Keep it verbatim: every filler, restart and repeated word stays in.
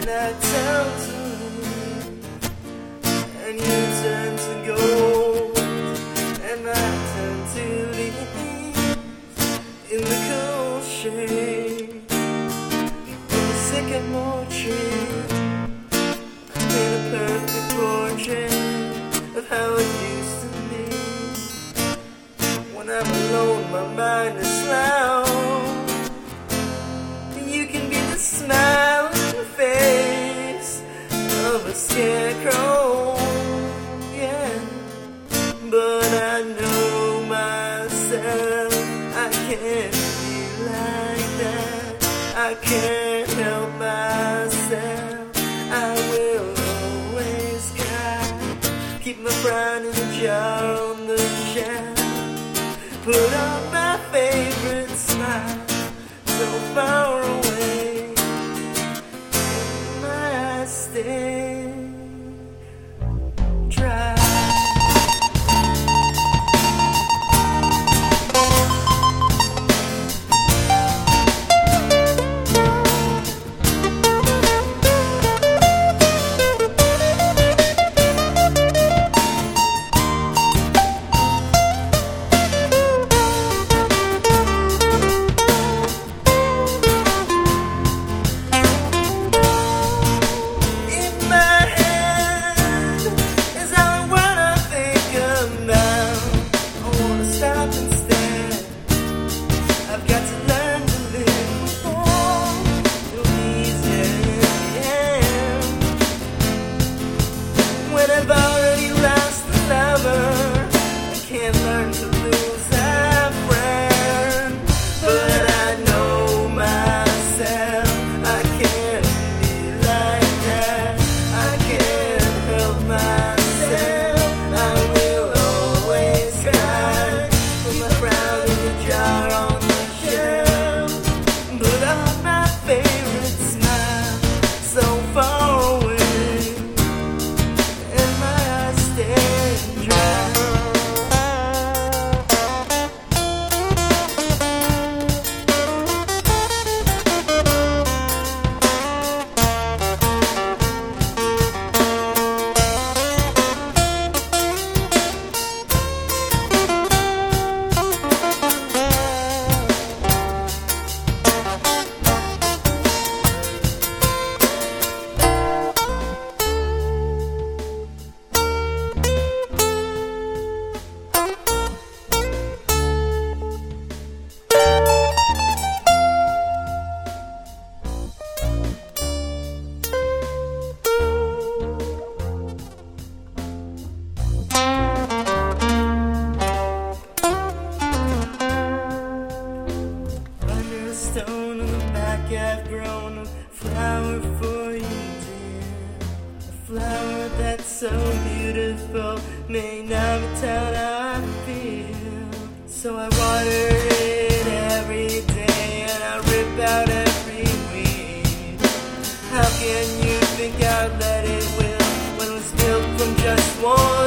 I turn to leave, and you turn to gold, and I turn to leave in the cool shade of the sycamore tree. Paint a perfect portrait of how it used to be. When I'm alone, my mind is loud. You can be the smile on the face of a scarecrow, yeah. But I know myself, I can't be like that. I can't help myself. I will always cry. Keep my pride in a jar on the shelf. Put on my favorite smile, so far away. My eyes stay dry. I've already lost the lover, I can't learn to lose a friend. But I know myself, I can't be like that. I can't help myself. I will always cry. Put my pride in the jar on the shelf. Put on my favorite smile, so far away. Stone on the back I've grown a flower for you, dear. A flower that's so beautiful may not tell how I feel. So I water it every day and I rip out every weed. How can you think I'd let it will when it was built from just one